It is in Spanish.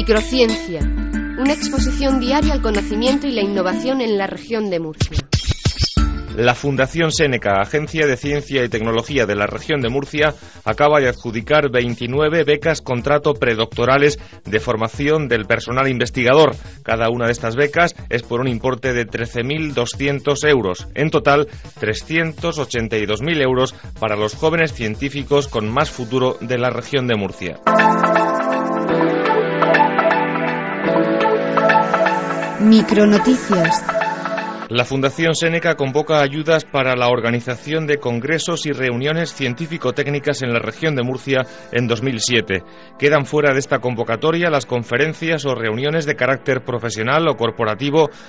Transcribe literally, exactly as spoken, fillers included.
Microciencia, una exposición diaria al conocimiento y la innovación en la región de Murcia. La Fundación Seneca, Agencia de Ciencia y Tecnología de la región de Murcia, acaba de adjudicar veintinueve becas contrato predoctorales de formación del personal investigador. Cada una de estas becas es por un importe de trece mil doscientos euros. En total, trescientos ochenta y dos mil euros para los jóvenes científicos con más futuro de la región de Murcia. Micronoticias. La Fundación Seneca convoca ayudas para la organización de congresos y reuniones científico-técnicas en la región de Murcia en dos mil siete. Quedan fuera de esta convocatoria las conferencias o reuniones de carácter profesional o corporativo